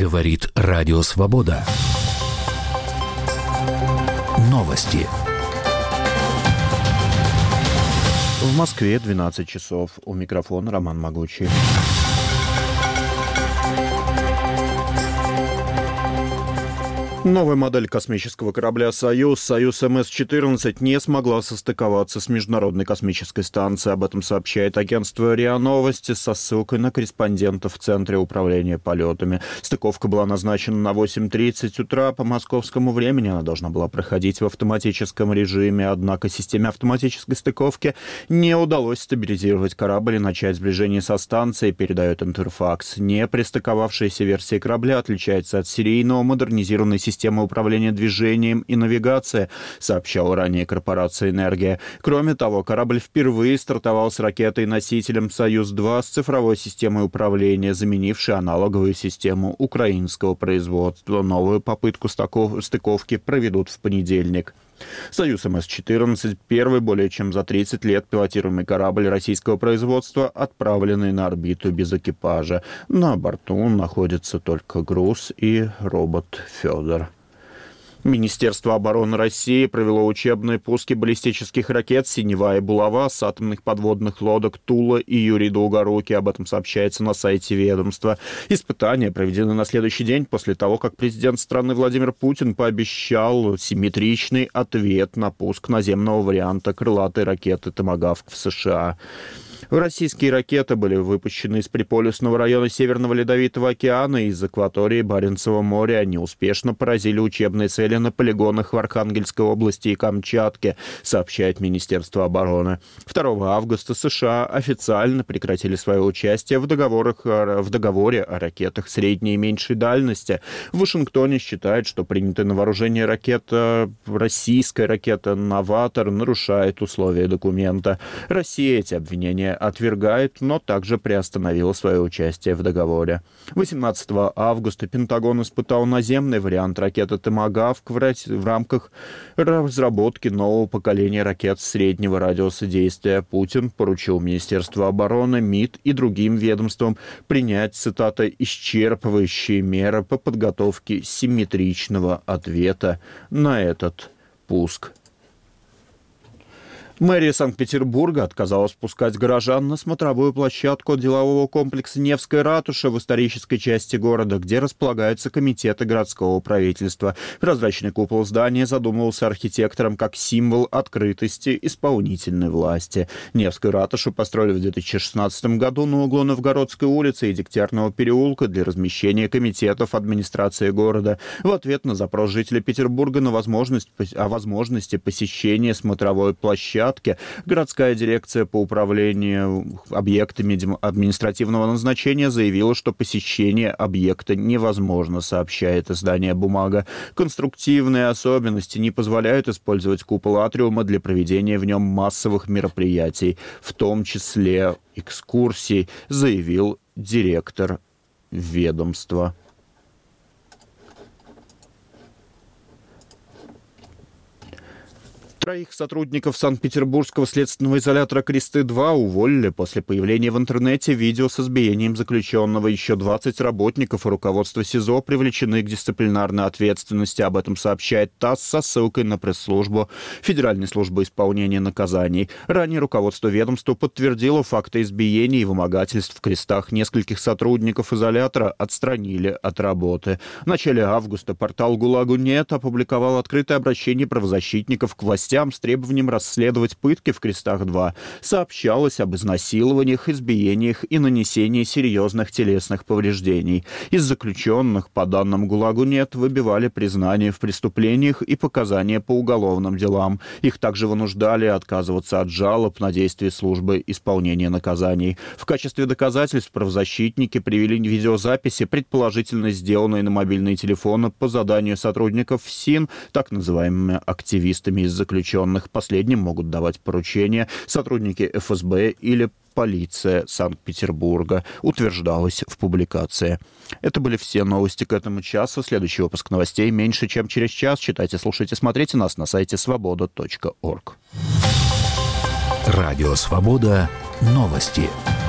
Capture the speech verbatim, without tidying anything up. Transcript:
Говорит Радио Свобода. Новости. В Москве двенадцать часов. У микрофона Роман Могучий. Новая модель космического корабля «Союз», «Союз эм эс четырнадцать», не смогла состыковаться с Международной космической станцией. Об этом сообщает агентство РИА Новости со ссылкой на корреспондентов в Центре управления полетами. Стыковка была назначена на восемь тридцать утра по московскому времени. Она должна была проходить в автоматическом режиме, однако системе автоматической стыковки не удалось стабилизировать корабль и начать сближение со станцией, передает Интерфакс. Не пристыковавшаяся версия корабля отличается от серийного модернизированной системы Система управления движением и навигация, сообщала ранее корпорация «Энергия». Кроме того, корабль впервые стартовал с ракетой-носителем «Союз-два» с цифровой системой управления, заменившей аналоговую систему украинского производства. Новую попытку стыковки проведут в понедельник. «Союз эм эс четырнадцать» — первый более чем за тридцать лет пилотируемый корабль российского производства, отправленный на орбиту без экипажа. На борту находится только груз и робот «Федор». Министерство обороны России провело учебные пуски баллистических ракет «Синева» и «Булава» с атомных подводных лодок «Тула» и «Юрий Долгорукий». Об этом сообщается на сайте ведомства. Испытания проведены на следующий день после того, как президент страны Владимир Путин пообещал симметричный ответ на пуск наземного варианта крылатой ракеты «Томагавк» в США. Российские ракеты были выпущены из приполюсного района Северного Ледовитого океана и из акватории Баренцева моря. Они успешно поразили учебные цели на полигонах в Архангельской области и Камчатке, сообщает Министерство обороны. второго августа США официально прекратили свое участие в, договорах, в договоре о ракетах средней и меньшей дальности. В Вашингтоне считают, что принятая на вооружение ракета, российская ракета «Новатор» нарушает условия документа. Россия эти обвинения отвергает, но также приостановила свое участие в договоре. восемнадцатого августа Пентагон испытал наземный вариант ракеты «Томагавк» в рамках разработки нового поколения ракет среднего радиуса действия. Путин поручил Министерству обороны, МИД и другим ведомствам принять, цитата, «исчерпывающие меры по подготовке симметричного ответа на этот пуск». Мэрия Санкт-Петербурга отказалась пускать горожан на смотровую площадку делового комплекса «Невская ратуша» в исторической части города, где располагаются комитеты городского правительства. Прозрачный купол здания задумывался архитектором как символ открытости исполнительной власти. Невскую ратушу построили в две тысячи шестнадцатом году на углу Новгородской улицы и Дегтярного переулка для размещения комитетов администрации города. В ответ на запрос жителей Петербурга на возможность, о возможности посещения смотровой площадки городская дирекция по управлению объектами административного назначения заявила, что посещение объекта невозможно, сообщает издание «Бумага». Конструктивные особенности не позволяют использовать купол атриума для проведения в нем массовых мероприятий, в том числе экскурсий, заявил директор ведомства. Троих сотрудников Санкт-Петербургского следственного изолятора «Кресты-два» уволили после появления в интернете видео с избиением заключенного. Еще двадцать работников и руководство СИЗО привлечены к дисциплинарной ответственности. Об этом сообщает ТАСС со ссылкой на пресс-службу Федеральной службы исполнения наказаний. Ранее руководство ведомства подтвердило факты избиений и вымогательств в Крестах. Нескольких сотрудников изолятора отстранили от работы. В начале августа портал «ГУЛАГу.нет» опубликовал открытое обращение правозащитников к властям с требованием расследовать пытки в Крестах-два. Сообщалось об изнасилованиях, избиениях и нанесении серьезных телесных повреждений. Из заключенных, по данным ГУЛАГу.нет, выбивали признания в преступлениях и показания по уголовным делам. Их также вынуждали отказываться от жалоб на действия службы исполнения наказаний. В качестве доказательств правозащитники привели видеозаписи, предположительно сделанные на мобильные телефоны по заданию сотрудников ФСИН, так называемыми активистами из заключенных. Последним могут давать поручения сотрудники эф эс бэ или полиция Санкт-Петербурга, утверждалось в публикации. Это были все новости к этому часу. Следующий выпуск новостей меньше, чем через час. Читайте, слушайте, смотрите нас на сайте свобода точка орг. Радио «Свобода». Новости.